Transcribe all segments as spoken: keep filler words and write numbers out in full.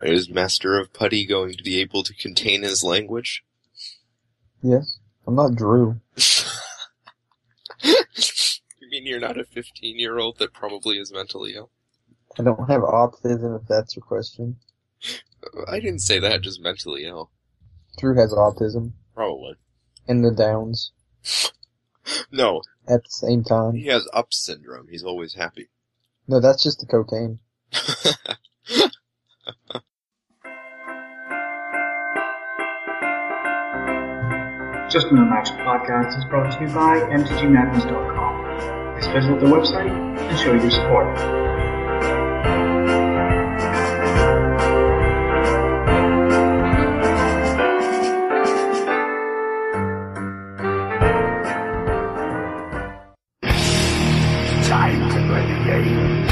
Is Master of Putty going to be able to contain his language? Yes. I'm not Drew. You mean you're not a fifteen-year-old that probably is mentally ill? I don't have autism, if that's your question. I didn't say that, just mentally ill. Drew has autism. Probably. And the Downs. No. At the same time. He has up syndrome. He's always happy. No, that's just the cocaine. Just Another Magic Podcast is brought to you by M T G Madness dot com. Please visit the website and show your support. Time to play the game.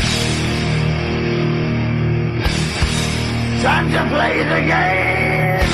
Time to play the game!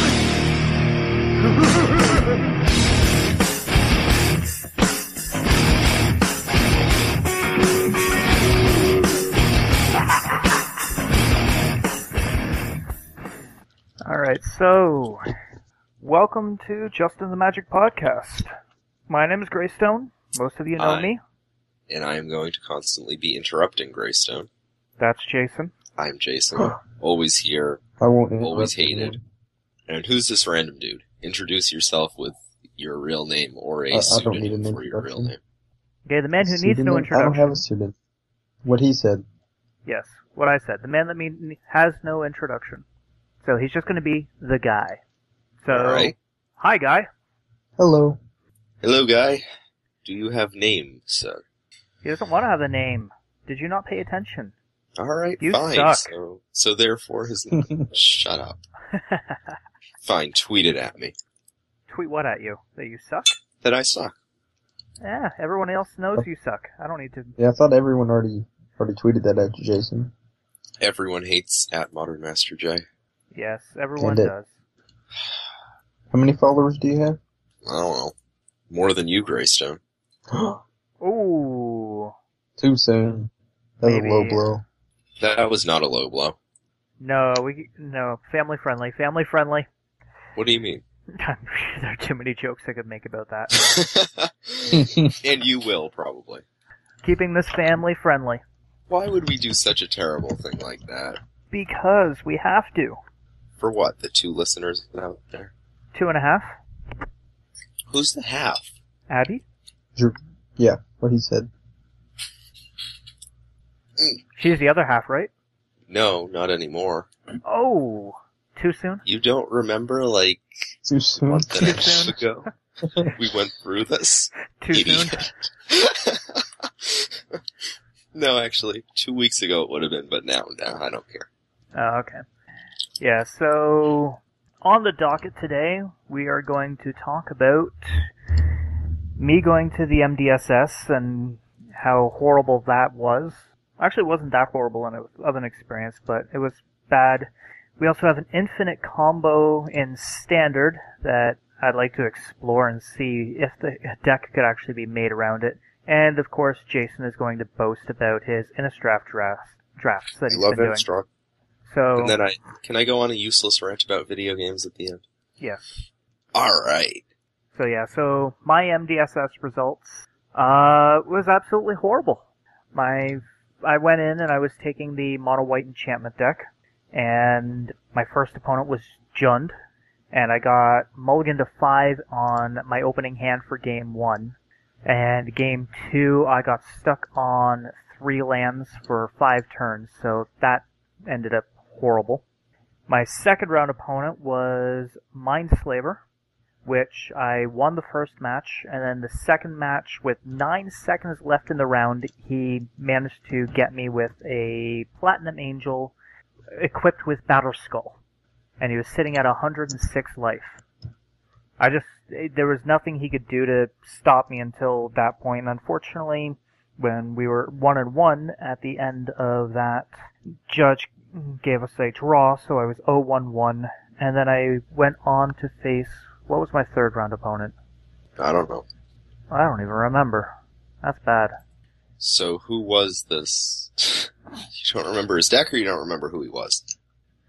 Alright, so, welcome to Justin the Magic Podcast. My name is Greystone. Most of you know Hi. me. And I am going to constantly be interrupting Greystone. That's Jason. I'm Jason. Always here, I won't interrupt always you. hated. And who's this random dude? Introduce yourself with your real name or a I- I don't need pseudonym an for your real introduction. name. Okay, the man who needs Pseudonym? no I introduction. don't have a pseudonym. What he said. Yes, what I said. The man that mean, has no introduction. So he's just going to be the guy. So, Alright. hi guy. Hello. Hello, guy. Do you have name, sir? He doesn't want to have a name. Did you not pay attention? Alright, You fine. suck. So, so therefore his name. Shut up. Fine, tweet it at me. Tweet what at you? That you suck? That I suck. Yeah, everyone else knows you suck. I don't need to... Yeah, I thought everyone already already tweeted that at you, Jason. Everyone hates at Modern Master J. Yes, everyone And it- does. How many followers do you have? I don't know. More than you, Greystone. Ooh. Too soon. That's Maybe. a low blow. That was not a low blow. No, we... No, family friendly. Family friendly. What do you mean? There are too many jokes I could make about that. And you will, probably. Keeping this family friendly. Why would we do such a terrible thing like that? Because we have to. For what? The two listeners out there? Two and a half. Who's the half? Abby? Drew. Yeah, what he said. She's the other half, right? No, not anymore. Oh. Too soon? You don't remember, like, Too a soon. month and a half soon. ago? We went through this? Too soon? Idiot. No, actually, two weeks ago it would have been, but now, now, I don't care. Oh, okay. Yeah, so on the docket today, we are going to talk about me going to the M D S S and how horrible that was. Actually, it wasn't that horrible in- of an experience, but it was bad. We also have an infinite combo in Standard that I'd like to explore and see if the deck could actually be made around it. And, of course, Jason is going to boast about his Innistrad drafts, drafts that I he's love been doing. Innistrad. So, And then I, can I go on a useless rant about video games at the end? yes. Alright. So yeah, so my M D S S results uh was absolutely horrible. My I went in and I was taking the mono white enchantment deck, and my first opponent was Jund, and I got mulligan to five on my opening hand for game one. And game two, I got stuck on three lands for five turns, so that ended up horrible. My second round opponent was Mindslaver, which I won the first match, and then the second match, with nine seconds left in the round, he managed to get me with a Platinum Angel equipped with Battle Skull. And he was sitting at one hundred six life. I just, there was nothing he could do to stop me until that point. And unfortunately, when we were one and one at the end of that, Judge gave us a draw, so I was oh one one. And then I went on to face, what was my third round opponent? I don't know. I don't even remember. That's bad. So who was this? You don't remember his deck, or you don't remember who he was?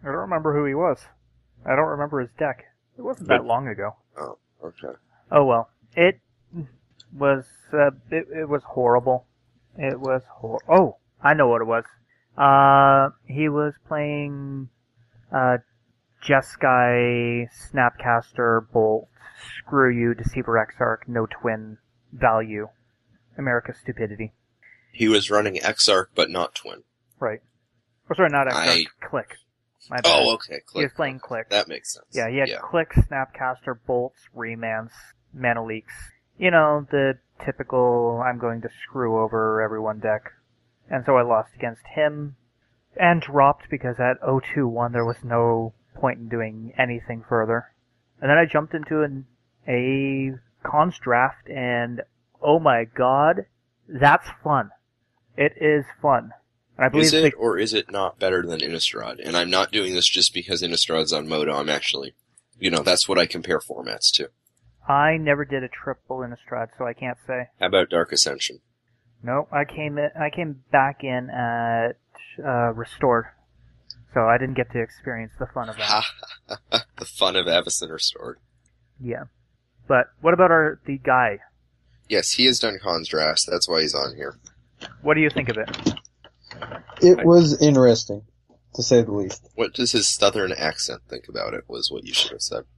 I don't remember who he was. I don't remember his deck. It wasn't that But- long ago. Oh, okay. Oh well. It was, uh, it, it was horrible. It was hor- Oh, I know what it was. Uh, he was playing, uh, Jeskai, Snapcaster, Bolt, Screw You, Deceiver Exarch, No Twin, Value, America's Stupidity. He was running Exarch, but not Twin. Right. Oh, sorry, not Exarch, I- Click. My bad. Oh, okay. Click. He was playing Click. That makes sense. Yeah, he had yeah. Click, Snapcaster, Bolts, Remans, Mana Leaks. You know, the typical I'm going to screw over everyone deck. And so I lost against him and dropped because at oh two one there was no point in doing anything further. And then I jumped into an, a cons draft and oh my god, that's fun. It is fun. And I believe Is it, the, or is it not better than Innistrad? And I'm not doing this just because Innistrad's on Moto. I'm actually, you know, that's what I compare formats to. I never did a triple Innistrad, so I can't say. How about Dark Ascension? No, I came in, I came back in at uh, Restored, so I didn't get to experience the fun of that. The fun of Avacyn Restored. Yeah, but what about our the guy? Yes, he has done cons drafts. That's why he's on here. What do you think of it? It was interesting, to say the least. What does his southern accent think about it? Was what you should have said.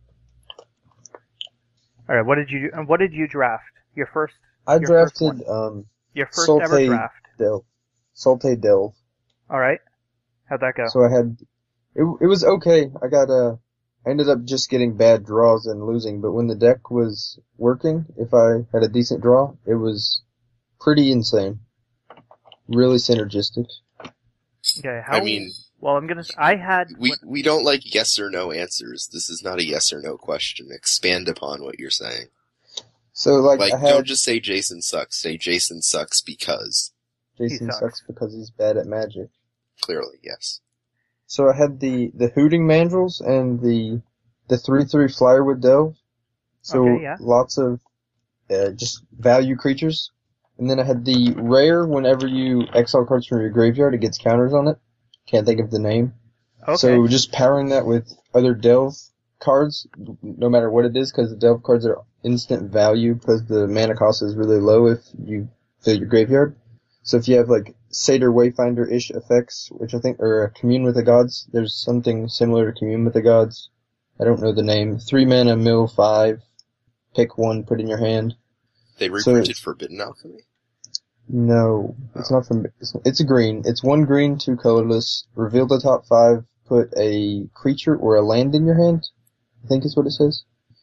All right, what did you what did you draft? Your first I Your first drafted um your first Solte ever draft. Delve. Solte Delve. All right, how'd that go? So I had, it, it was okay. I got uh, I ended up just getting bad draws and losing, but when the deck was working, if I had a decent draw, it was pretty insane. Really synergistic. Okay, how? I mean, well, I'm gonna. I had. we we don't like yes or no answers. This is not a yes or no question. Expand upon what you're saying. So like, Like, I had don't just say Jason sucks. Say Jason sucks because. Jason He sucks. sucks because he's bad at magic. Clearly, yes. So I had the, the Hooting Mandrills and the the three three Flyer with Delve. So Okay, yeah. lots of uh, just value creatures. And then I had the rare, whenever you exile cards from your graveyard, it gets counters on it. Can't think of the name. Okay. So just powering that with other Delve cards, no matter what it is, because the Delve cards are instant value because the mana cost is really low if you fill your graveyard. So if you have like Satyr Wayfinder-ish effects, which I think are Commune with the Gods, there's something similar to Commune with the Gods. I don't know the name. Three mana, mill five, pick one, put in your hand. They So reprinted it's- Forbidden Alchemy. No, it's not from, it's, it's a green. It's one green, two colorless. Reveal the top five, put a creature or a land in your hand, I think is what it says.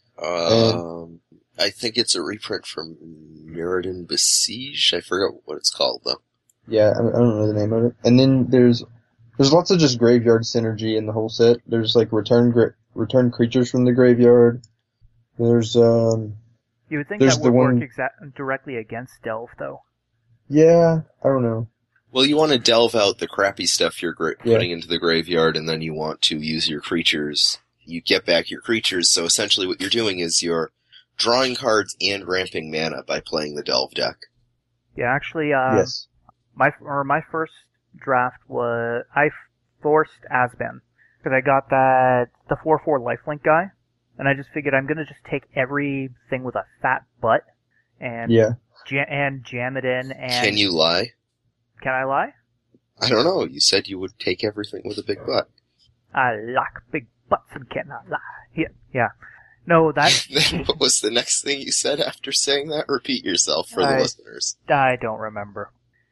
Um, I think it's a reprint from Mirrodin Besiege. I forgot what it's called though. Yeah, I, I don't know the name of it. And then there's, there's lots of just graveyard synergy in the whole set. There's like return, gra- return creatures from the graveyard. There's, um, you would think there's that the would one- work exa- directly against Delve, though. yeah, I don't know. Well, you want to delve out the crappy stuff you're gra- Yeah. putting into the graveyard, and then you want to use your creatures. You get back your creatures, so essentially what you're doing is you're drawing cards and ramping mana by playing the delve deck. Yeah, actually, uh, Yes. my or my first draft was I forced Asban because I got that the four four lifelink guy, and I just figured I'm gonna just take everything with a fat butt and Yeah. ja- and jam it in. And Can you lie? Can I lie? I don't know. You said you would take everything with a big butt. I like big butts and cannot lie. Yeah, yeah. No, that Then what was the next thing you said after saying that? Repeat yourself for the I- listeners. I don't remember.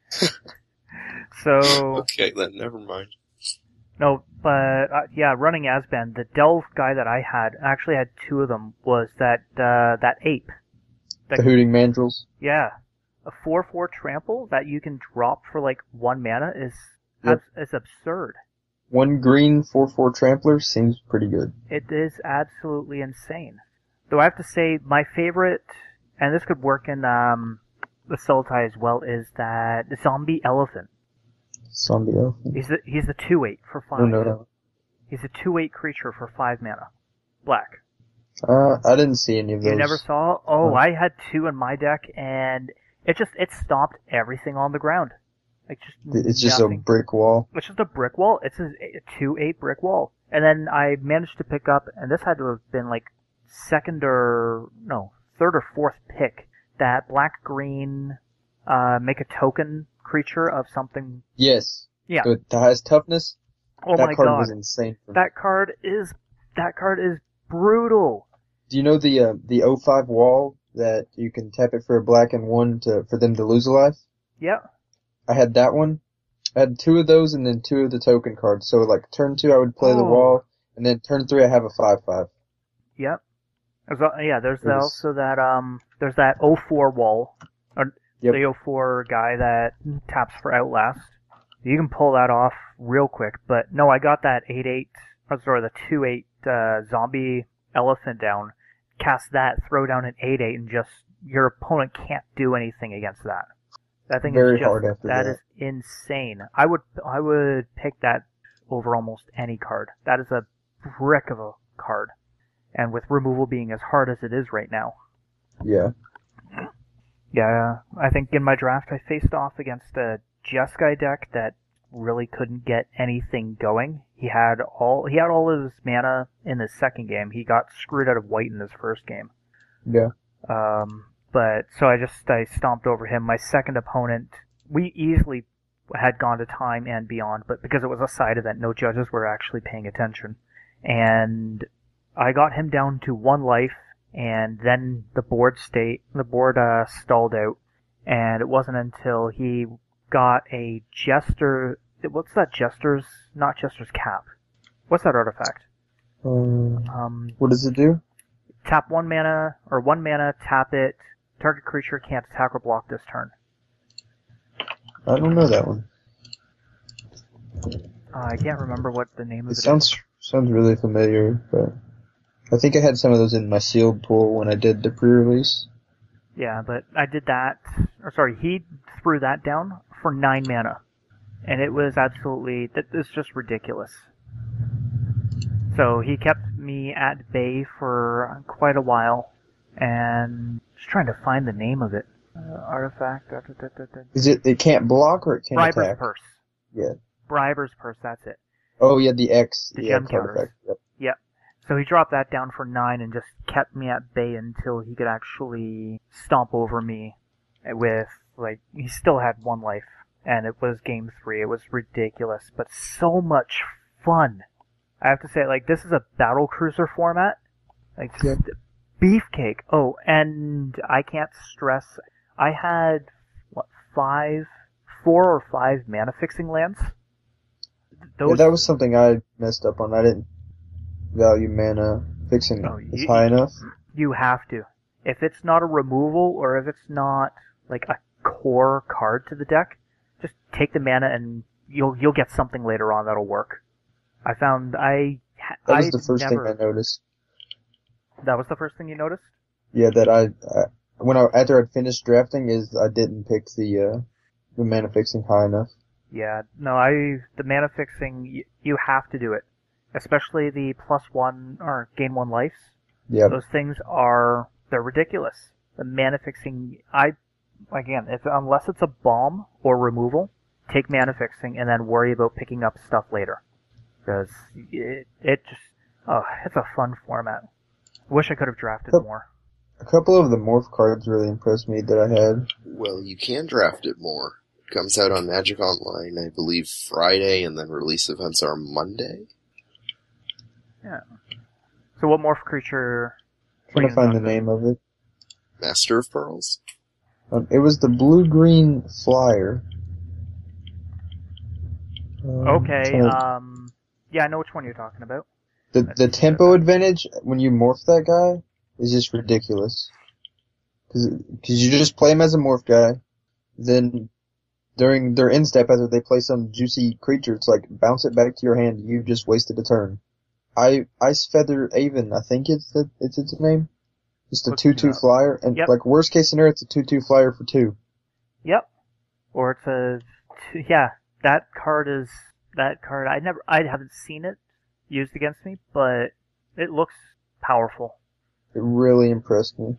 So Okay, then never mind. no, but uh, yeah, running Asban, the Delve guy that I had actually had two of them. Was that uh, that ape? The Hooting Mandrills. Yeah, a four four trample that you can drop for like one mana is Yep. abs- is absurd. One green four four Trampler seems pretty good. It is absolutely insane. Though I have to say, my favorite, and this could work in um, the Sultai as well, is that Zombie Elephant. Zombie Elf. He's the he's the two eight for I five. don't know that. He's a two eight creature for five mana, black. Uh, I didn't see any of those. You never saw? Oh, No. I had two in my deck, and it just it stopped everything on the ground. Like just It's just a nothing. brick wall. It's just a brick wall. It's a, a two eight brick wall, And then I managed to pick up, and this had to have been like second or, no, third or fourth pick, that black-green, uh, make a token creature of something. Yes. Yeah. The, the highest toughness. Oh that my card god. was insane for me. That card is, that card is brutal. Do you know the, uh, the oh five wall that you can tap it for a black and one to, for them to lose a life? Yep. I had that one. I had two of those and then two of the token cards. So like turn two I would play Oh. the wall, and then turn three I have a five five. Yep. There's, al- yeah, there's It was- also that, um, there's that oh four wall, or Yep. the oh four guy that taps for Outlast. You can pull that off real quick, but no, I got that eight eight, or sorry, the two eight, uh, zombie elephant down, cast that, throw down an eight eight, and just, your opponent can't do anything against that. That thing Very is just, hard after that that. is insane. I would, I would pick that over almost any card. That is a brick of a card. And with removal being as hard as it is right now. Yeah. Yeah, I think in my draft I faced off against a Jeskai deck that really couldn't get anything going. He had all he had all of his mana in his second game. He got screwed out of white in his first game. Yeah. Um, but so I just I stomped over him. My second opponent, we easily had gone to time and beyond, but because it was a side event, no judges were actually paying attention. And I got him down to one life, and then the board state the board uh, stalled out, and it wasn't until he got a Jester. What's that? Jester's not Jester's Cap. What's that artifact? Um, Um, what does it do? tap one mana or one mana, tap it. Target creature can't attack or block this turn. I don't know that one. Uh, I can't remember what the name of It it sounds is. sounds really familiar, but I think I had some of those in my sealed pool when I did the pre-release. Yeah, but I did that. Or sorry, he threw that down for nine mana, and it was absolutely that is just ridiculous. So he kept me at bay for quite a while, and just trying to find the name of it. Uh, artifact. Da, da, da, da, da. Is it? It can't block or it can't Briber's attack. Purse. Yeah. Briber's Purse. That's it. Oh yeah, the X. The the gem X counters. artifact. Yep. Yep. So he dropped that down for nine and just kept me at bay until he could actually stomp over me with, like, he still had one life. And it was game three. It was ridiculous, but so much fun. I have to say, like, this is a battle cruiser format. Like, Yep. beefcake. Oh, and I can't stress, I had, what, five, four or five mana fixing lands? Those, Yeah, that was something I messed up on. I didn't value mana fixing Oh, is you- high enough. You have to. If it's not a removal, or if it's not like a core card to the deck, just take the mana and you'll you'll get something later on that'll work. I found I That was I the first never, thing I noticed. That was the first thing you noticed? Yeah, that I, I when I after I'd finished drafting is I didn't pick the uh the mana fixing high enough. Yeah. No, I the mana fixing you, you have to do it, especially the plus one or gain one lives. Yeah. Those things are they're ridiculous. The mana fixing, I again, if unless it's a bomb or removal, take mana fixing and then worry about picking up stuff later, because it it just oh, it's a fun format. Wish I could have drafted Yep. more. A couple of the morph cards really impressed me that I had. Well, you can draft it more. It comes out on Magic Online, I believe, Friday, and then release events are Monday. Yeah. So what morph creature? Trying to Wait, find the not name of it. Master of Pearls? Um, it was the blue green flyer. Um, Okay. trying to- Um. Yeah, I know which one you're talking about. the let's the see. tempo advantage when you morph that guy is just ridiculous. Because you just play him as a morph guy, then during their end step after they play some juicy creature, it's like bounce it back to your hand. You've just wasted a turn. I Ice Feather Avon, I think it's the it's its name. Just a Look two it two up. flyer, and Yep. like worst case scenario, it's a two two flyer for two. Yep. Or it's a yeah. That card is that card. I never. I haven't seen it used against me, but it looks powerful. It really impressed me.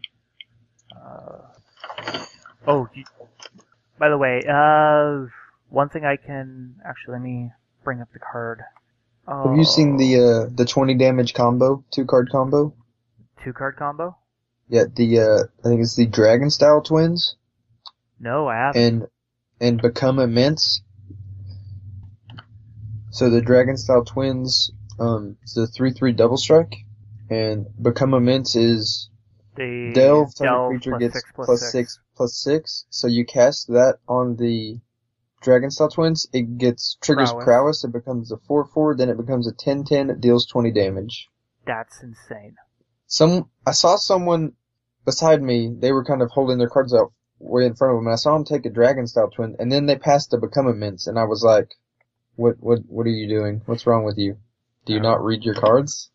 Uh, oh, you, by the way, uh, one thing I can actually let me bring up the card. Oh, Have you seen the uh, the twenty damage combo, two card combo? two card combo? Yeah, the uh, I think it's the Dragon Style Twins No, I haven't. and and Become Immense. So the Dragon Style Twins, um, it's a three three double strike, and Become Immense is the Delve, target Delve creature plus gets six plus plus six. six plus six. So you cast that on the Dragon Style Twins, it gets triggers Prowess. prowess. It becomes a four four, then it becomes a ten ten. It deals twenty damage. That's insane. Some I saw someone beside me. They were kind of holding their cards out way in front of them, and I saw them take a Dragon Style Twin, and then they passed to Become Immense, and I was like, "What? What? What are you doing? What's wrong with you? Do you not read your cards?"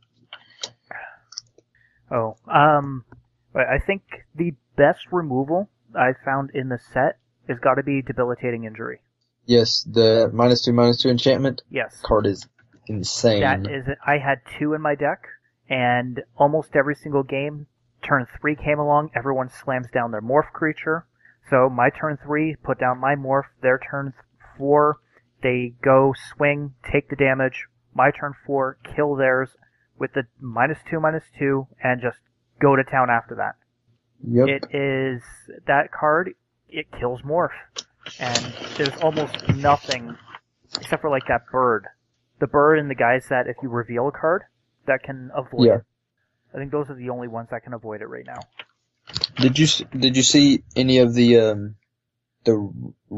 Oh, um, but I think the best removal I found in the set has got to be Debilitating Injury. Yes, the minus two minus two enchantment Yes. card is insane. That is it. I had two in my deck, and almost every single game, turn three came along, everyone slams down their morph creature. So my turn three, put down my morph, their turn four, they go swing, take the damage, my turn four, kill theirs with the minus two, minus two, and just go to town after that. Yep. It is, that card, it kills morph. And there's almost nothing, except for like that bird. The bird and the guys that if you reveal a card, that can avoid Yeah. it. I think those are the only ones that can avoid it right now. Did you s- did you see any of the um the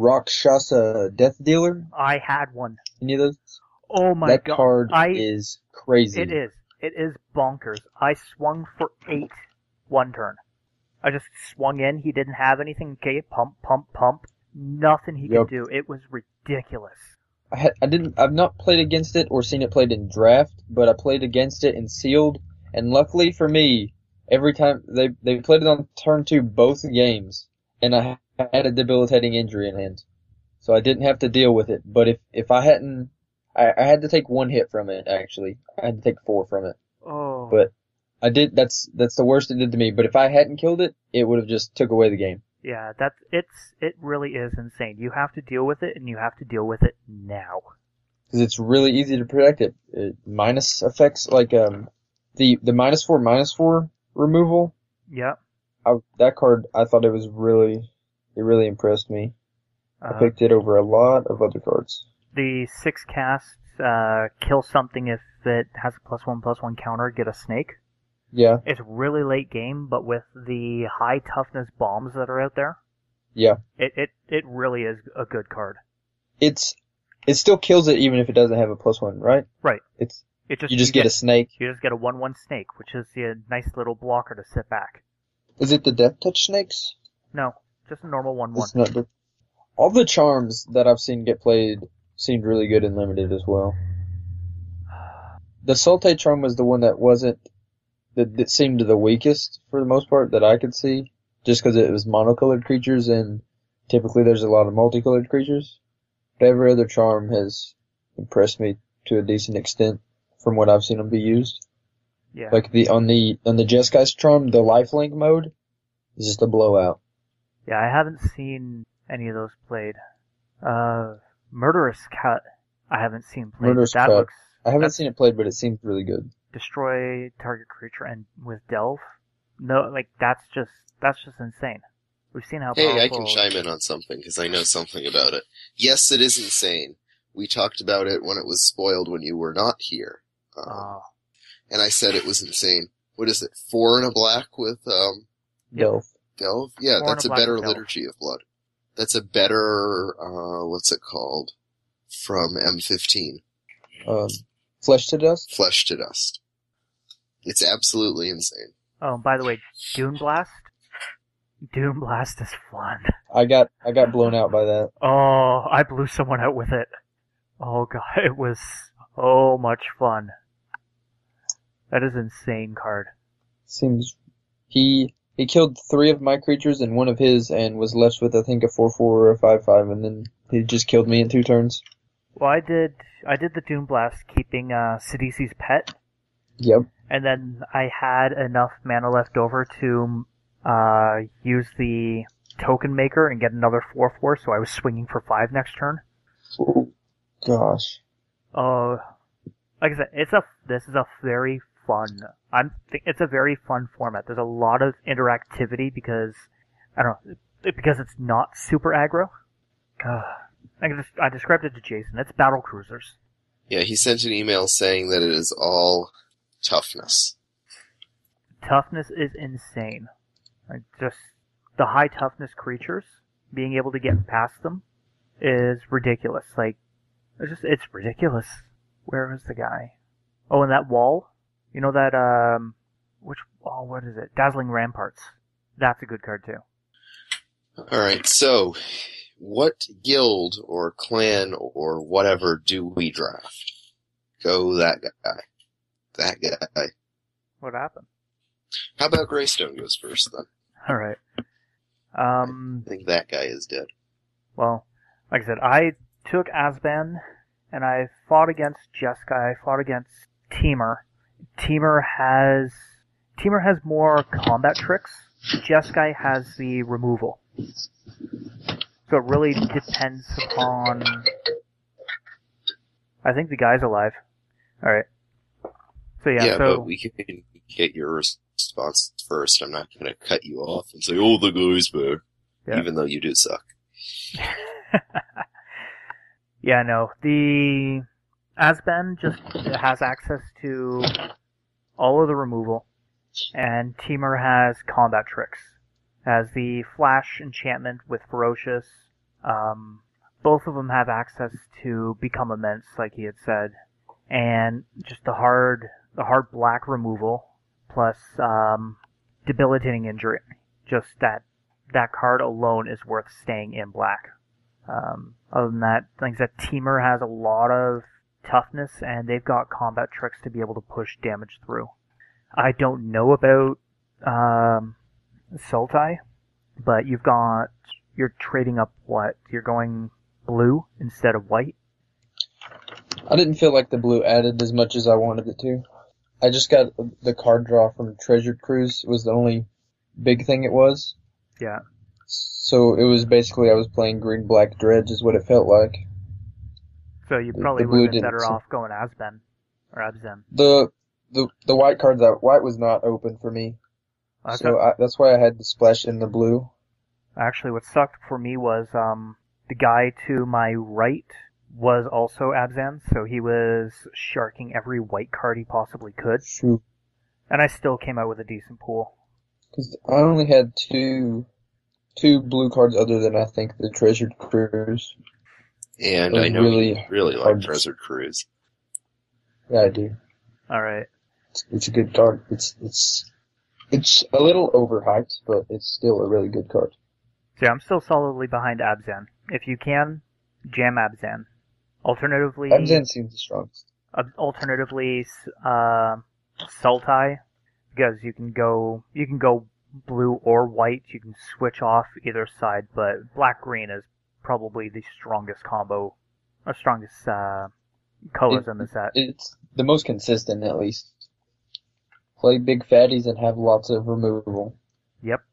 Rakshasa Death Dealer? I had one. Any of those? Oh my that god. card I, is crazy. It is. It is bonkers. I swung for eight one turn. I just swung in. He didn't have anything. Okay, pump, pump, pump. Nothing he Yep. could do. It was ridiculous. I had, I didn't I've not played against it or seen it played in draft, but I played against it in sealed, and luckily for me, every time they they played it on turn two both games, and I had a debilitating injury in hand, so I didn't have to deal with it. But if if I hadn't, I, I had to take one hit from it. Actually, I had to take four from it. Oh. But I did. That's that's the worst it did to me. But if I hadn't killed it, it would have just took away the game. Yeah, that's it's it really is insane. You have to deal with it, and you have to deal with it now. Because it's really easy to protect it. it. Minus effects like um the the minus four minus four removal. Yep. I, that card, I thought it was really, it really impressed me. Uh, I picked it over a lot of other cards. The six cast uh, kill something if it has a plus one plus one counter. Get a snake. Yeah, It's really late game, but with the high toughness bombs that are out there, yeah. it it, it really is a good card. It's it still kills it even if it doesn't have a plus one, right? Right. It's It just you just get, a snake. you just get a one one snake, which is a nice little blocker to sit back. Is it the Death Touch snakes? No, just a normal one one. It's not the, all the charms that I've seen get played seemed really good and limited as well. The Sultai charm was the one that wasn't that, that seemed the weakest for the most part that I could see, just because it was monocolored creatures and typically there's a lot of multicolored creatures. But every other charm has impressed me to a decent extent from what I've seen them be used. Yeah. Like the on the on the Jeskai charm, the lifelink mode is just a blowout. Yeah, I haven't seen any of those played. Uh, Murderous Cut, I haven't seen played. Murderous that Cut. looks I haven't that's- seen it played, but it seems really good. destroy target creature and with Delve. No, like that's just that's just insane. We've seen how Hey, I powerful. can chime in on something because I know something about it. Yes, it is insane. We talked about it when it was spoiled when you were not here. Um, Oh, and I said it was insane. What is it? Four and a black with um Yep. Delve. Delve? Yeah, Four and that's a a black better with Delve. Liturgy of Blood. That's a better uh what's it called? From M fifteen. Um, Flesh to Dust. Flesh to Dust. It's absolutely insane. oh, and by the way, Dune Blast. Dune Blast is fun. I got I got blown out by that. Oh, I blew someone out with it. Oh god, it was so much fun. That is an insane card. Seems he he killed three of my creatures and one of his, and was left with I think a four four or a five five, and then he just killed me in two turns. Well, I did I did the Dune Blast keeping uh, Sidisi's pet, Yep. and then I had enough mana left over to uh, use the Token Maker and get another four four, so I was swinging for five next turn. Gosh. Uh, like I said, it's a this is a very fun. I'm th- it's a very fun format. There's a lot of interactivity because I don't know because it's not super aggro. Uh, I, just, I described it to Jason. It's battle cruisers. Yeah, he sent an email saying that it is all toughness. Toughness is insane. Like just the high toughness creatures, being able to get past them is ridiculous. Like it's just it's ridiculous. Where was the guy? Oh, and that wall. You know that um, which oh what is it? Dazzling Ramparts. That's a good card too. All right, so what guild or clan or whatever do we draft? Go that guy. That guy. What happened? How about Greystone goes first then? All right. Um. I think that guy is dead. Well, like I said, I took Asban, and I fought against Jeskai. I fought against Temur. Temur has Temur has more combat tricks. Jeskai has the removal. So it really depends upon... I think the guy's alive. Alright. So yeah, yeah so... but we can get your response first. I'm not going to cut you off and say, oh, the guy's back. Yeah. Even though you do suck. Yeah, no. The Asban just has access to all of the removal, and Temur has combat tricks. Has the Flash enchantment with Ferocious. Um, both of them have access to Become Immense, like he had said, and just the hard, the hard black removal plus um, debilitating injury. Just that that card alone is worth staying in black. Um, other than that, things that Temur has a lot of toughness, and they've got combat tricks to be able to push damage through. I don't know about um, Sultai, but you've got you're trading up what? You're going blue instead of white. I didn't feel like the blue added as much as I wanted it to. I just got the card draw from Treasured Cruise was the only big thing it was. Yeah. So it was basically I was playing green black dredge is what it felt like. So you The- probably the blue would have been didn't better seem- off going Asben or Abzen. The the the white cards out white was not open for me. Okay. So I, that's why I had to splash in the blue. Actually, what sucked for me was um, the guy to my right was also Abzan, so he was sharking every white card he possibly could, Shoot. and I still came out with a decent pool. Because I only had two two blue cards other than I think the Treasured Cruise. And It was I know really you really like hard. Treasured Cruise. Yeah, I do. All right. It's, it's a good card. It's it's it's a little overhyped, but it's still a really good card. So yeah, I'm still solidly behind Abzan. If you can, jam Abzan. Alternatively, Abzan seems the strongest. uh, alternatively, uh, Sultai, because you can go you can go blue or white. You can switch off either side, but black green is probably the strongest combo, or strongest uh, colors It- in the set. It's the most consistent, at least. Play big fatties and have lots of removal. Yep.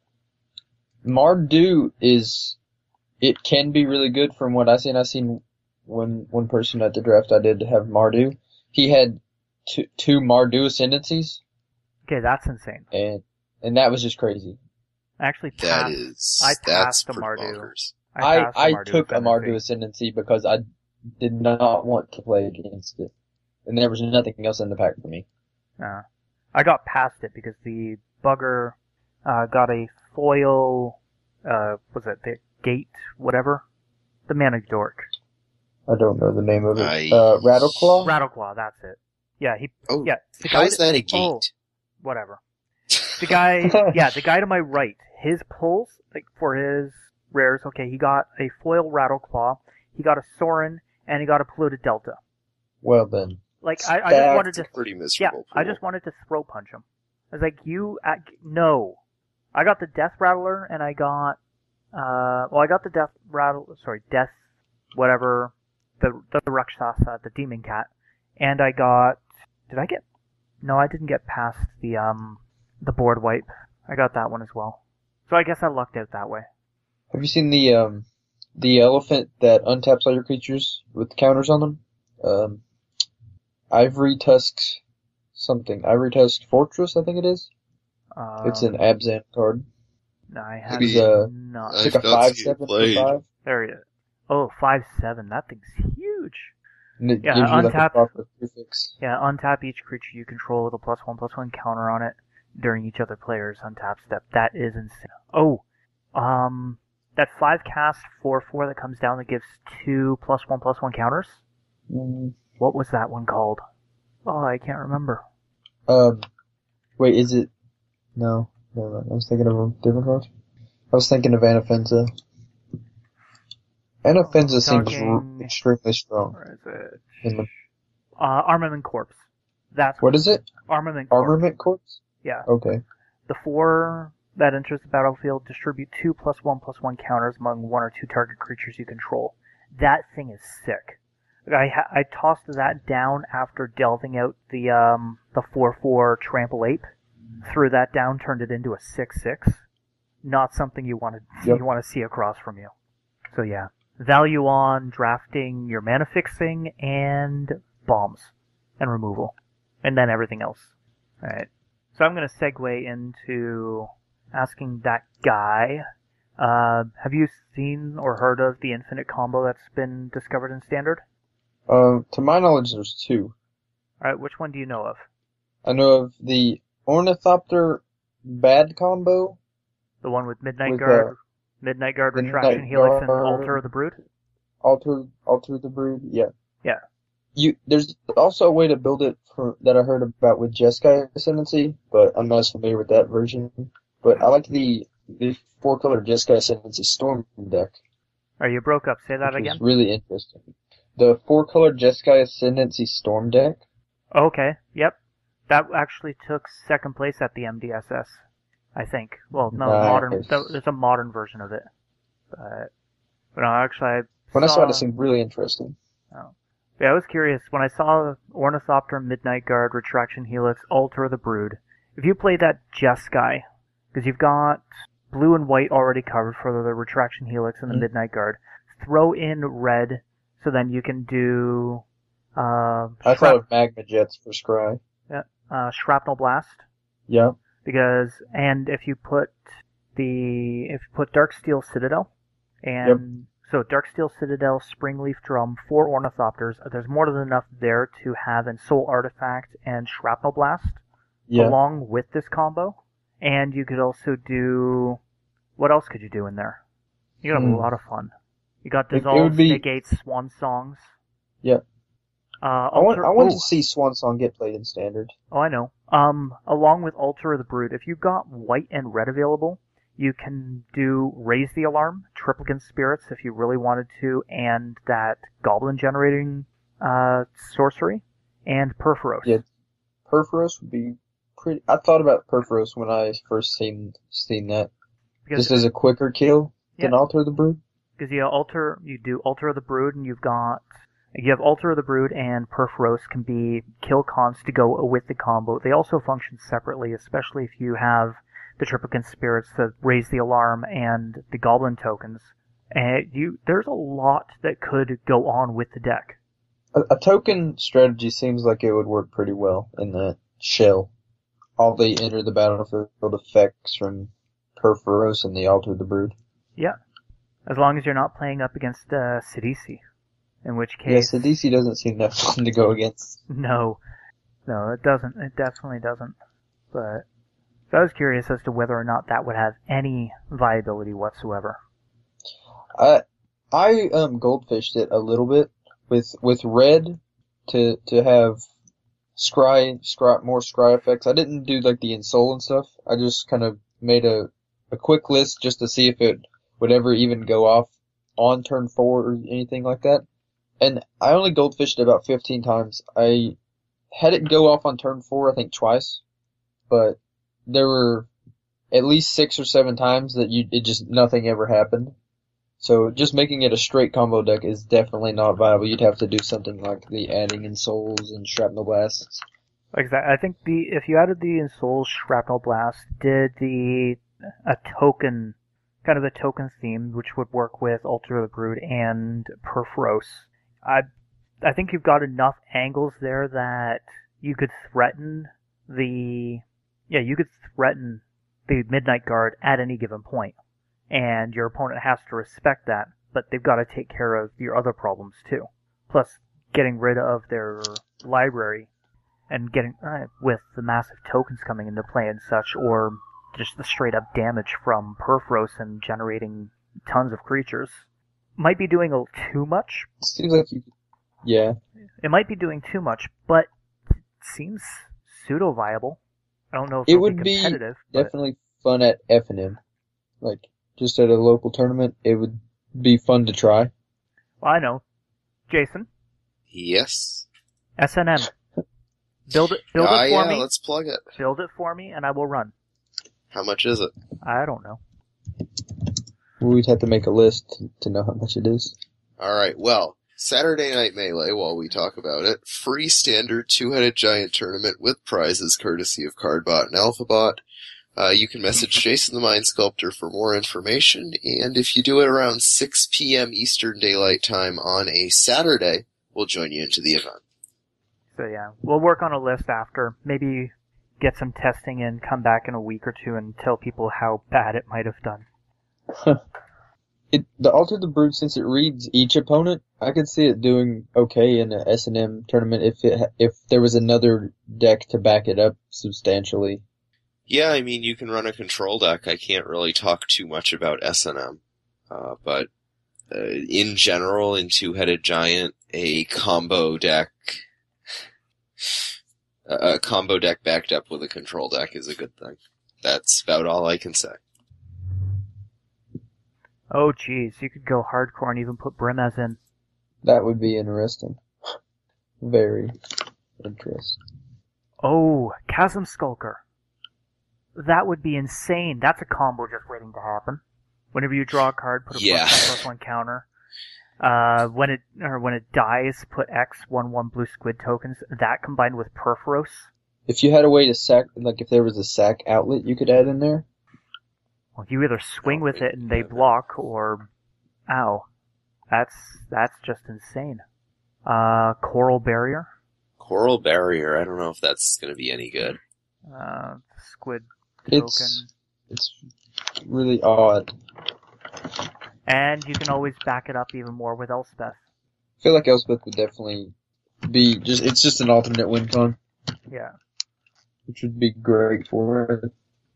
Mardu is, it can be really good from what I've seen. I've seen one, one person at the draft I did have Mardu. He had two, two Mardu ascendancies, Okay, that's insane. and, and that was just crazy. I actually That passed. is, I that's passed a pretty Mardu. bonkers. I, passed the I Mardu took a ascendancy. Mardu ascendancy because I did not want to play against it. And there was nothing else in the pack for me. Uh, I got past it because the bugger uh, got a foil. Uh, was it the gate? Whatever. The Mana Dork. I don't know the name of it. I- Uh, Rattleclaw? Rattleclaw. That's it. Yeah. He. Oh, Yeah. The how guy is that a gate? Oh, whatever. The guy. Yeah. The guy to my right. His pulls like for his rares. Okay. He got a foil Rattleclaw. He got a Sorin, and he got a polluted Delta. Well then. Like I, I just Stacked. wanted to. Pretty Yeah, miserable. I just wanted to throw punch him. I was like, you, uh, no. I got the Death Rattler, and I got, uh, well, I got the Death Rattle, sorry, Death, whatever, the, the Rakshasa, the Demon Cat, and I got, did I get, no, I didn't get past the, um, the board wipe. I got that one as well. So I guess I lucked out that way. Have you seen the, um, the elephant that untaps all your creatures with counters on them? Um, Ivory Tusk something. Ivory Tusk Fortress, I think it is. Um, It's an Abzan card. No, I have Maybe, uh, not. It's like a I've not five seen it seven for played. five. There it is. Oh, five seven. That thing's huge. And it Yeah, gives you like untap- a proper prefix. Yeah, untap each creature you control with a plus one plus one counter on it during each other player's untap step. That is insane. Oh, um, that five cast four four that comes down that gives two plus one plus one counters. Mm, What was that one called? Oh, I can't remember. um, wait, is it? No, no, I was thinking of a different card. I was thinking of Anafenza. Anafenza Oh, seems talking- r- extremely strong. Where is it? In the, Uh, Armament Corps. That's what is it? Armament Corps. Armament Corps? Yeah. Okay. The four that enters the battlefield distribute two plus one plus one counters among one or two target creatures you control. That thing is sick. I ha- I tossed that down after delving out the um the four four Trample Ape. Threw that down, turned it into a six six. Not something you want to Yep. you want to see across from you. So yeah, value on drafting your mana fixing and bombs and removal, and then everything else. All right. So I'm going to segue into asking that guy, uh, have you seen or heard of the infinite combo that's been discovered in Standard? Uh, to my knowledge, there's two. Alright, which one do you know of? I know of the Ornithopter Bad combo. The one with Midnight With, Guard, uh, Midnight Guard, Midnight Retraction Helix, and Guard. Altar of the Brood? Alter, Alter the Brood, yeah. Yeah. You, there's also a way to build it for, that I heard about with Jeskai Ascendancy, but I'm not as familiar with that version. But I like the, the four color Jeskai Ascendancy Storm deck. Are you broke up? Say that which again? was really interesting. The four color Jeskai Ascendancy Storm deck. Okay, yep. That actually took second place at the M D S S, I think. Well, no, Nice. modern. There's a modern version of it. But, but no, actually, I When I saw it, it saw- seemed really interesting. Oh. Yeah, I was curious. When I saw Ornithopter, Midnight Guard, Retraction Helix, Altar of the Brood, if you play that Jeskai, because you've got blue and white already covered for the Retraction Helix and the Mhm. Midnight Guard, throw in red, so then you can do uh, I shrap- thought of Magma Jets for Scry. uh, Shrapnel Blast. Yeah. Because and if you put the if you put Darksteel Citadel and so Darksteel Citadel, Springleaf Drum, four Ornithopters, there's more than enough there to have an Soul Artifact and Shrapnel Blast Yeah. along with this combo. And you could also do what else could you do in there? You got Hmm. a lot of fun. You got It- it Dissolve, would be- Negate, Swan Songs. Yeah. Uh, I want, Altar- I want oh. to see Swan Song get played in Standard. Oh, I know. Um, along with Altar of the Brood, if you've got white and red available, you can do Raise the Alarm, Triplicate Spirits if you really wanted to, and that Goblin generating uh, sorcery, and Perforos. Yeah. Perforos would be pretty. I thought about Perforos when I first seen seen that. because Just as a quicker kill than Yeah. Alter the Brood. because you alter you do Altar of the Brood, and you've got you have Altar of the Brood and Perforos can be kill cons to go with the combo. They also function separately, especially if you have the Triplicate Spirits that raise the alarm and the Goblin tokens. And you there's a lot that could go on with the deck. A, a token strategy seems like it would work pretty well in that shell. All the enter the battlefield effects from Perforos and the Alter the Brood. Yeah, as long as you're not playing up against uh, Sidisi, in which case Yes, the D C doesn't seem that fun to go against. no, no, it doesn't. It definitely doesn't. But so I was curious as to whether or not that would have any viability whatsoever. I I um goldfished it a little bit with with red to to have scry scry more scry effects. I didn't do like the insole and stuff. I just kind of made a a quick list just to see if it would ever even go off on turn four or anything like that. And I only goldfished it about fifteen times. I had it go off on turn four, I think twice, but there were at least six or seven times that you it just nothing ever happened. So just making it a straight combo deck is definitely not viable. You'd have to do something like the adding in souls and shrapnel blasts. Like that, I think the if you added the Ensoul Shrapnel Blast, did the a token, kind of a token theme, which would work with Altar of the Brood and Perforos, I I think you've got enough angles there that you could threaten the, yeah, you could threaten the Midnight Guard at any given point, and your opponent has to respect that, but they've got to take care of your other problems too. Plus, getting rid of their library and getting, uh, with the massive tokens coming into play and such, or just the straight up damage from Purphoros and generating tons of creatures, might be doing a little too much. Seems like you, yeah. It might be doing too much, but it seems pseudo viable. I don't know if It it'll would be be competitive. but- definitely fun at F N M. Like, just at a local tournament, it would be fun to try. Well, I know. Jason, Yes. S N M. Build it, build Ah, it for yeah, me. let's plug it. Build it for me, and I will run. How much is it? I don't know. We'd have to make a list to know how much it is. Alright, well, Saturday Night Melee, while we talk about it, free standard two-headed giant tournament with prizes courtesy of Cardbot and AlphaBot. Uh, you can message Jason the Mind Sculptor for more information, and if you do it around six p.m. Eastern Daylight Time on a Saturday, we'll join you into the event. So yeah, we'll work on a list after. Maybe get some testing in, come back in a week or two, and tell people how bad it might have done. It, the Alter the Brute, since it reads each opponent, I could see it doing okay in a S N M tournament if it ha- if there was another deck to back it up substantially. Yeah, I mean, you can run a control deck. I can't really talk too much about S N M. Uh, but uh, in general, in Two-Headed Giant, a combo deck, a combo deck backed up with a control deck is a good thing. That's about all I can say. Oh jeez, you could go hardcore and even put Brimaz in. That would be interesting. Very interesting. Oh, Chasm Skulker. That would be insane. That's a combo just waiting to happen. Whenever you draw a card, put a Yeah. plus one, plus one counter. Uh, when it or when it dies, put X one one blue squid tokens. That combined with Purphoros. If you had a way to sack, like if there was a sack outlet you could add in there, Well, you either swing with it and they block, or ow, that's that's just insane. Uh, Coral Barrier. Coral Barrier, I don't know if that's going to be any good. Uh, squid token. it's it's really odd. And you can always back it up even more with Elspeth. I feel like Elspeth would definitely be just, it's just an alternate win con, Yeah. which would be great for it.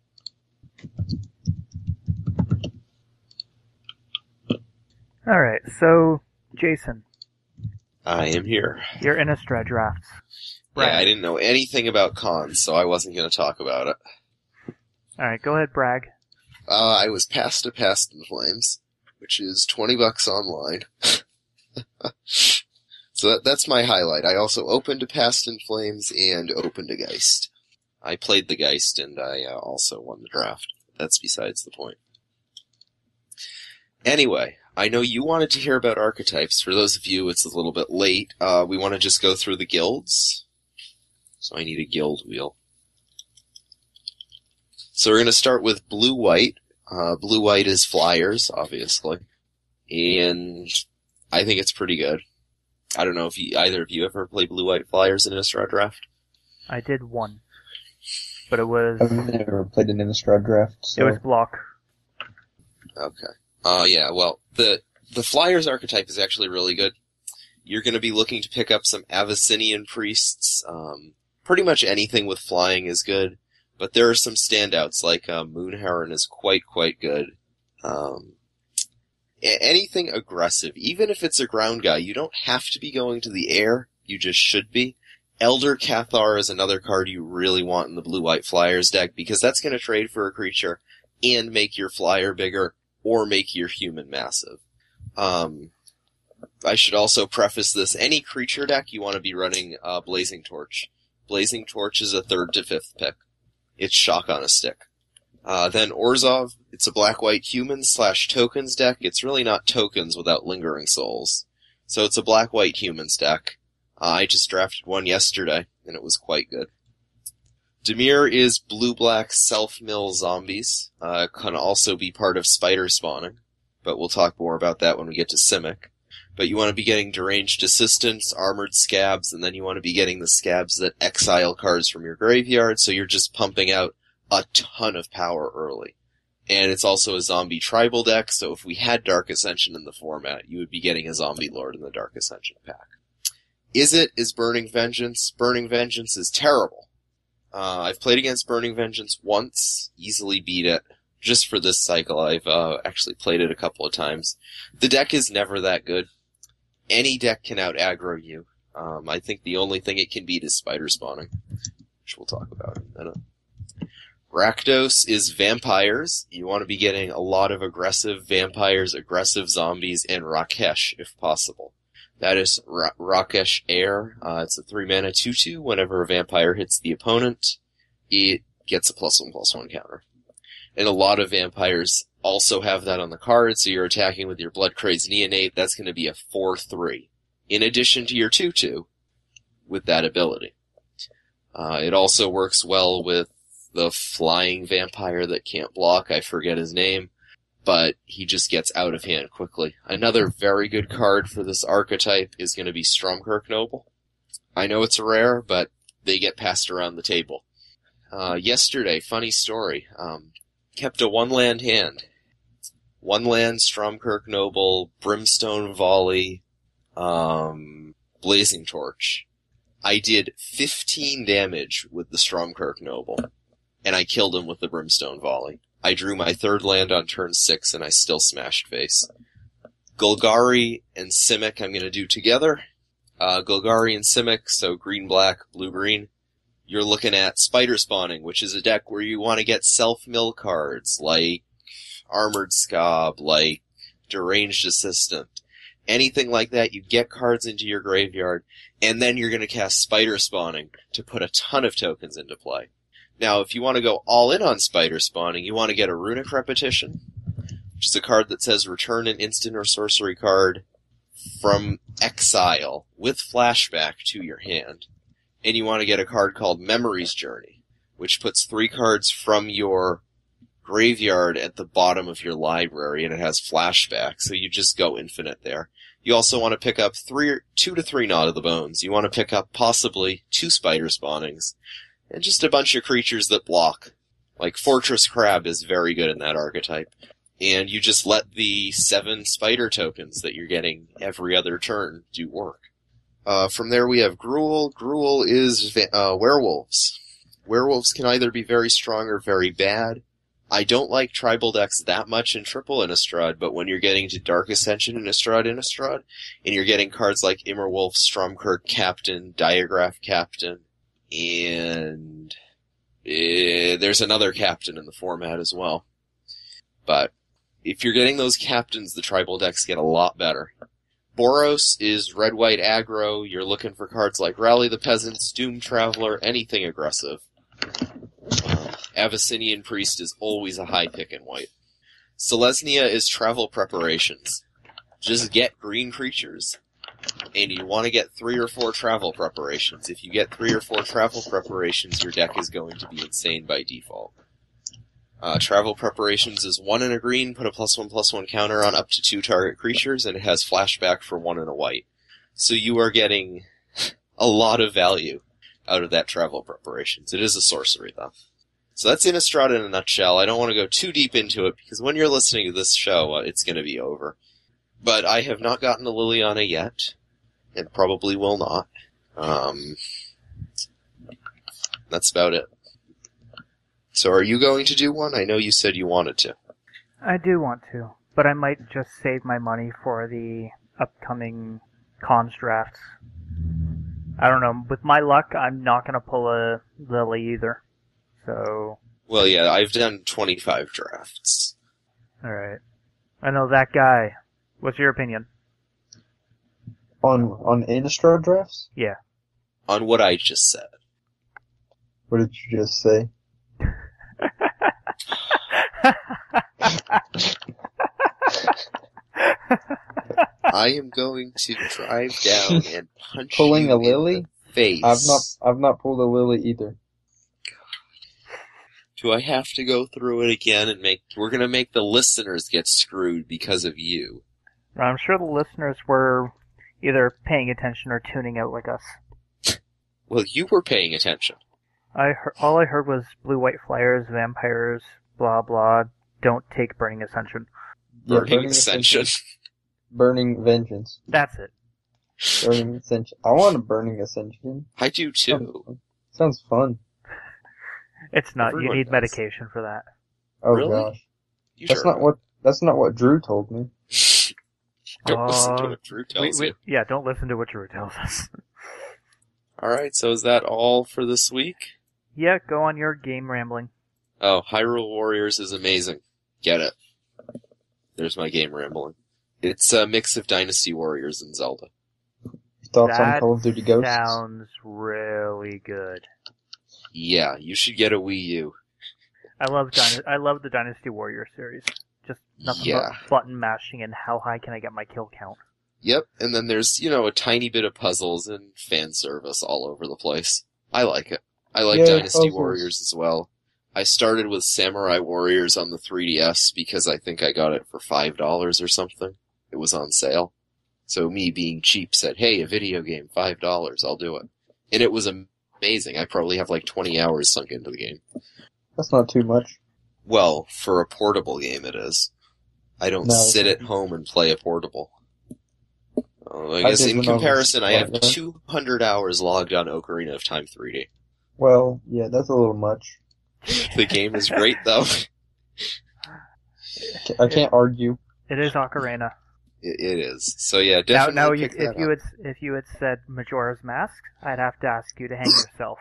Alright, so, Jason, I am here. your Innistrad drafts. Yeah, Brag. I didn't know anything about cons, so I wasn't going to talk about it. Alright, go ahead, brag. Uh, I was passed to Past in Flames, which is twenty bucks online. So that, that's my highlight. I also opened to Past in Flames and opened to Geist. I played the Geist and I uh, also won the draft. That's besides the point. Anyway, I know you wanted to hear about archetypes. For those of you, it's a little bit late. Uh, we want to just go through the guilds. So I need a guild wheel. So we're going to start with blue-white. Uh, blue-white is Flyers, obviously. And I think it's pretty good. I don't know if you, either of you ever played blue-white Flyers in Innistrad Draft. I did one. But it was, I've never played an Innistrad draft, so it was block. Okay. Uh, yeah, well, the, the Flyers archetype is actually really good. You're going to be looking to pick up some Abyssinian priests. Um, pretty much anything with flying is good. But there are some standouts, like uh, Moonheron is quite, quite good. Um, a- anything aggressive, even if it's a ground guy, you don't have to be going to the air. You just should be. Elder Cathar is another card you really want in the blue-white Flyers deck, because that's going to trade for a creature and make your flyer bigger, or make your human massive. Um, I should also preface this, any creature deck you want to be running uh, Blazing Torch. Blazing Torch is a third to fifth pick. It's shock on a stick. Uh, then Orzhov, it's a black-white human slash tokens deck. It's really not tokens without Lingering Souls. So it's a black-white humans deck. Uh, I just drafted one yesterday, and it was quite good. Dimir is blue-black self-mill zombies. Uh, can also be part of spider spawning, but we'll talk more about that when we get to Simic. But you want to be getting deranged assistants, armored scabs, and then you want to be getting the scabs that exile cards from your graveyard, so you're just pumping out a ton of power early. And it's also a zombie tribal deck, so if we had Dark Ascension in the format, you would be getting a Zombie Lord in the Dark Ascension pack. Is it is Burning Vengeance? Burning Vengeance is terrible. Uh, I've played against Burning Vengeance once, easily beat it. Just for this cycle, I've uh, actually played it a couple of times. The deck is never that good. Any deck can out-aggro you. Um, I think the only thing it can beat is Spider Spawning, which we'll talk about in a minute. Rakdos is vampires. You want to be getting a lot of aggressive vampires, aggressive zombies, and Rakesh, if possible. That is Ra- Rakesh Air. Uh, it's a three mana two two. Whenever a vampire hits the opponent, it gets a plus one plus one counter. And a lot of vampires also have that on the card, so you're attacking with your Blood Crazed Neonate, that's going to be a four three. In addition to your two two, with that ability. Uh, it also works well with the flying vampire that can't block, I forget his name, but he just gets out of hand quickly. Another very good card for this archetype is going to be Stromkirk Noble. I know it's rare, but they get passed around the table. Uh, yesterday, funny story, um, kept a one-land hand. One land, Stromkirk Noble, Brimstone Volley, um, Blazing Torch. I did fifteen damage with the Stromkirk Noble, and I killed him with the Brimstone Volley. I drew my third land on turn six, and I still smashed face. Golgari and Simic I'm gonna do together. Uh, Golgari and Simic, so green-black, blue-green. You're looking at Spider Spawning, which is a deck where you want to get self-mill cards, like Armored Scab, like Deranged Assistant. Anything like that, you get cards into your graveyard, and then you're going to cast Spider Spawning to put a ton of tokens into play. Now, if you want to go all in on Spider Spawning, you want to get a Runic Repetition, which is a card that says return an instant or sorcery card from exile with flashback to your hand. And you want to get a card called Memory's Journey, which puts three cards from your graveyard at the bottom of your library, and it has flashback, so you just go infinite there. You also want to pick up three, two to three Knot of the Bones. You want to pick up possibly two Spider Spawnings, and just a bunch of creatures that block. Like Fortress Crab is very good in that archetype. And you just let the seven spider tokens that you're getting every other turn do work. Uh, from there we have Gruul. Gruul is uh, werewolves. Werewolves can either be very strong or very bad. I don't like tribal decks that much in Triple Innistrad, but when you're getting to Dark Ascension Innistrad Innistrad, and you're getting cards like Immerwolf, Stromkirk Captain, Diagraph Captain, and uh, there's another captain in the format as well. But if you're getting those captains, the tribal decks get a lot better. Boros is red-white aggro. You're looking for cards like Rally the Peasants, Doom Traveler, anything aggressive. Abyssinian Priest is always a high pick in white. Selesnya is travel preparations. Just get green creatures. And you want to get three or four travel preparations. If you get three or four travel preparations, your deck is going to be insane by default. Uh, travel preparations is one in a green, put a plus one plus one counter on up to two target creatures, and it has flashback for one in a white. So you are getting a lot of value out of that travel preparations. It is a sorcery, though. So that's Innistrad in a nutshell. I don't want to go too deep into it, because when you're listening to this show, uh, it's going to be over. But I have not gotten to Liliana yet, and probably will not. Um, that's about it. So are you going to do one? I know you said you wanted to. I do want to, but I might just save my money for the upcoming cons drafts. I don't know. With my luck, I'm not going to pull a Lily either. So. Well, yeah, I've done twenty-five drafts. Alright. I know that guy. What's your opinion? On on Innistrad drafts? Yeah. On what I just said. What did you just say? I am going to drive down and punch Pulling you a Lily? in the face. I've not I've not pulled a Lily either. Do I have to go through it again and make... We're gonna make the listeners get screwed because of you. I'm sure the listeners were either paying attention or tuning out like us. Well, you were paying attention. I heard, all I heard was blue white flyers, vampires, blah blah. Don't take burning ascension. Yeah, Burning Ascension. Burning Vengeance. That's it. Burning Ascension. I want a Burning Ascension. I do too. Sounds fun. It's not. Everyone you need does. medication for that. Oh Really? gosh. You That's sure not what that's not what Drew told me. Don't listen to Uh, what Drew We, tells we, you. yeah, don't listen to what Drew tells us. Alright, so is that all for this week? Yeah, go on your game rambling. Oh, Hyrule Warriors is amazing. Get it. There's my game rambling. It's a mix of Dynasty Warriors and Zelda. Thoughts on That Call of Duty Ghosts? sounds really good. Yeah, you should get a Wii U. I love Dyna- I love the Dynasty Warrior series. Just nothing Yeah. but button mashing and how high can I get my kill count. Yep, and then there's, you know, a tiny bit of puzzles and fan service all over the place. I like it. I like Yeah, Dynasty puzzles. Warriors as well. I started with Samurai Warriors on the three D S because I think I got it for five dollars or something. It was on sale. So me being cheap said, hey, a video game, five dollars, I'll do it. And it was amazing. I probably have like twenty hours sunk into the game. That's not too much. Well, for a portable game it is. I don't No, sit it's- at home and play a portable. Uh, I I guess did in when I was comparison, I have younger. two hundred hours logged on Ocarina of Time three D. Well, yeah, that's a little much. The game is great though. I can't argue. It is Ocarina. It, it is. So yeah, Now, definitely now you, pick if that you up. had if you had said Majora's Mask, I'd have to ask you to hang yourself.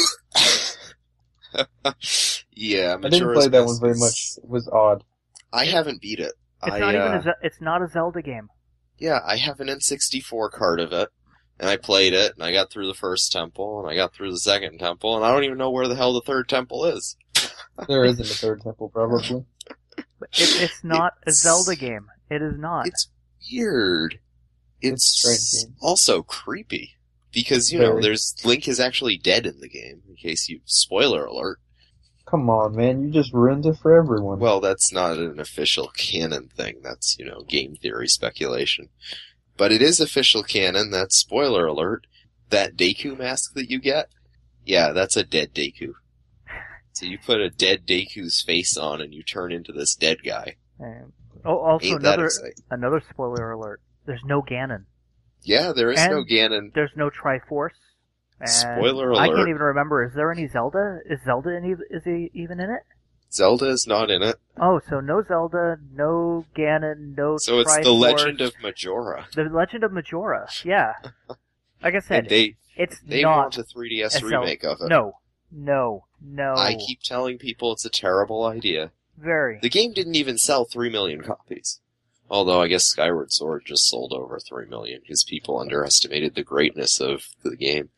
Yeah, I didn't Majora's play that Mask one very is- much. It was odd. I haven't beat it. It's I, not even uh, a Ze- it's not a Zelda game. Yeah, I have an N sixty-four card of it, and I played it, and I got through the first temple, and I got through the second temple, and I don't even know where the hell the third temple is. There isn't a third temple, probably. But it, it's not a It's- Zelda game. It is not. It's weird. It's, It's a strange game. also creepy. Because, you know, Very. there's Link is actually dead in the game, in case you... Spoiler alert. Come on, man. You just ruined it for everyone. Well, that's not an official canon thing. That's, you know, game theory speculation. But it is official canon. That's spoiler alert. That Deku mask that you get, yeah, that's a dead Deku. So you put a dead Deku's face on and you turn into this dead guy. Um, oh, also Ain't that another exciting? another spoiler alert. There's no Ganon. Yeah, there is And- no Ganon. There's no Triforce. And Spoiler I alert. can't even remember. Is there any Zelda? Is Zelda any? Is he even in it? Zelda is not in it. Oh, so no Zelda, no Ganon, no So it's the Triforce. Legend of Majora. The Legend of Majora. Yeah. Like I said, And they, it's they not want a three D S a Zelda. remake of it. No, no, no. I keep telling people it's a terrible idea. very. The game didn't even sell three million copies. Although I guess Skyward Sword just sold over three million because people underestimated the greatness of the game.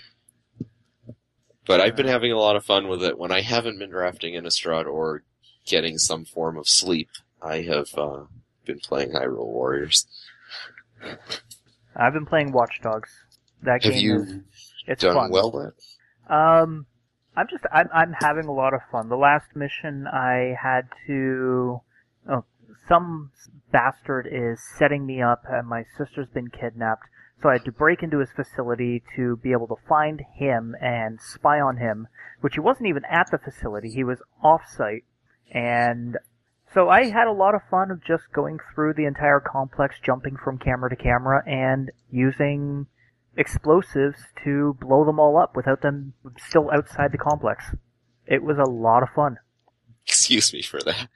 But I've been having a lot of fun with it. When I haven't been drafting Innistrad or getting some form of sleep, I have uh, been playing Hyrule Warriors. I've been playing Watch Dogs. That Have game you is it's done fun. well with it? Um, I'm just I'm I'm having a lot of fun. The last mission I had to, oh, some bastard is setting me up, and my sister's been kidnapped. So I had to break into his facility to be able to find him and spy on him, which he wasn't even at the facility. He was off-site. And so I had a lot of fun of just going through the entire complex, jumping from camera to camera, and using explosives to blow them all up without them still outside the complex. It was a lot of fun. Excuse me for that.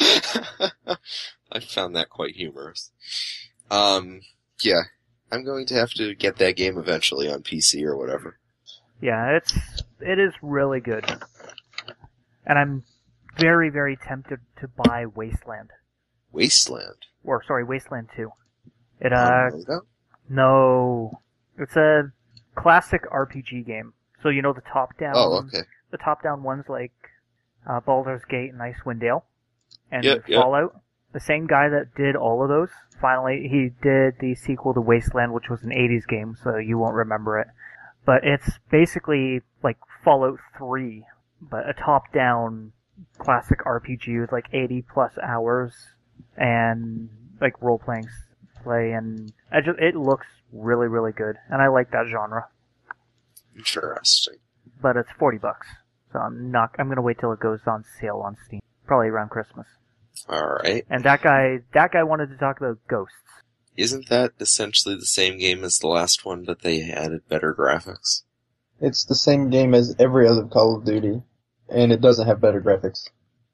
I found that quite humorous. Um, yeah. I'm going to have to get that game eventually on P C or whatever. Yeah, it's it is really good. And I'm very, very tempted to buy Wasteland. Wasteland. Or, sorry, Wasteland two. It, Um, uh, no? no. It's a classic R P G game. So, you know the top-down... Oh, okay. The top-down ones like uh, Baldur's Gate and Icewind Dale and Yep, yep. Fallout. The same guy that did all of those, finally, he did the sequel to Wasteland, which was an eighties game, so you won't remember it. But it's basically like Fallout three, but a top-down classic R P G with like eighty plus hours and like role-playing play, and I just, it looks really, really good, and I like that genre. Interesting. But it's forty bucks, so I'm not. I'm gonna wait till it goes on sale on Steam, probably around Christmas. All right. And that guy, that guy wanted to talk about ghosts. Isn't that essentially the same game as the last one, but they added better graphics? It's the same game as every other Call of Duty, and it doesn't have better graphics.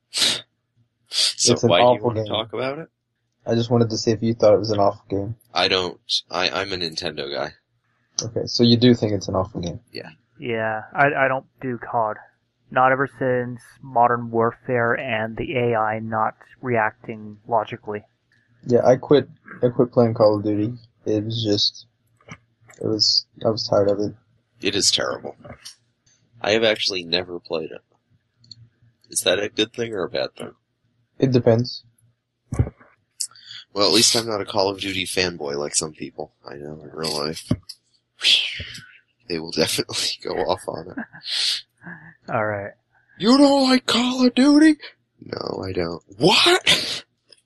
So It's an why do you awful want to game. talk about it? I just wanted to see if you thought it was an awful game. I don't. I, I'm a Nintendo guy. Okay, so you do think it's an awful game. Yeah, I, I don't do C O D. Not ever since Modern Warfare and the A I not reacting logically. Yeah, I quit. I quit playing Call of Duty. It was just. It was. I was tired of it. It is terrible. I have actually never played it. Is that a good thing or a bad thing? It depends. Well, at least I'm not a Call of Duty fanboy like some people I know in real life. They will definitely go off on it. Alright. You don't like Call of Duty? No, I don't. What?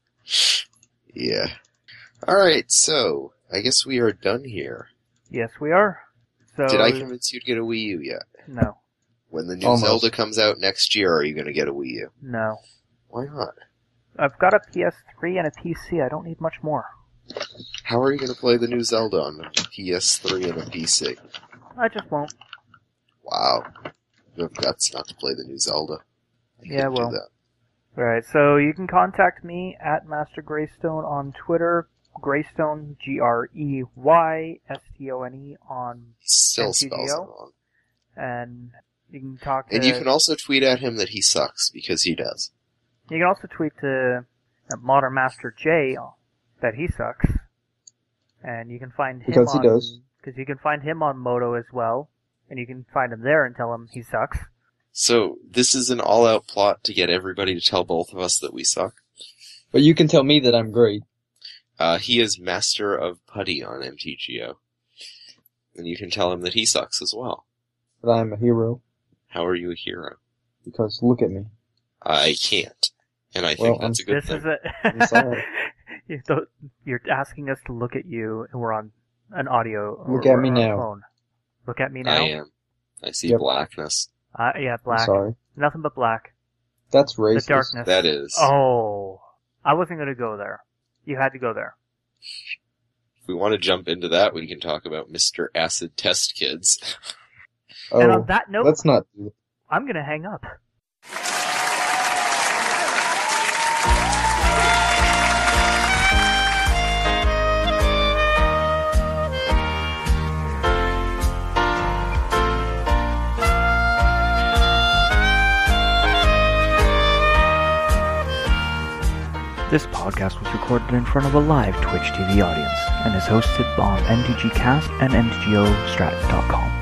Yeah. Alright, so, I guess we are done here. Yes, we are. So, Did I convince you to get a Wii U yet? No. When the new Almost. Zelda comes out next year, are you going to get a Wii U? No. Why not? I've got a P S three and a P C. I don't need much more. How are you going to play the new Zelda on a P S three and a P C? I just won't. Wow. You have guts not to play the new Zelda. I Yeah, couldn't do well. that. Alright, so you can contact me at Master Greystone on Twitter. Greystone, G R E Y S T O N E on Still M T G O? spells it wrong. and you can talk to And you can also tweet at him that he sucks, because he does. you can also tweet to uh, Modern Master J that he sucks, and you can find him Because he on, does. because you can find him on Moto as well, and you can find him there and tell him he sucks. So, this is an all-out plot to get everybody to tell both of us that we suck. But you can tell me that I'm great. Uh, he is Master of Putty on M T G O. And you can tell him that he sucks as well. That I'm a hero. How are you a hero? Because look at me. I can't. And I Well, think that's a good This thing. is a I'm sorry. You don't- You're asking us to look at you, and we're on an audio. Look or- at me or on a now. Phone. Look at me now. I am. I see Yep. blackness. Uh, yeah, I'm black. sorry. Nothing but black. That's racist. The darkness. That is. Oh, I wasn't gonna go there. You had to go there. If we want to jump into that, we can talk about Mister Acid Test Kids. And on Oh, that note, let's not do that. I'm gonna hang up. This podcast was recorded in front of a live Twitch T V audience and is hosted on M T G Cast and M T G O Strat dot com.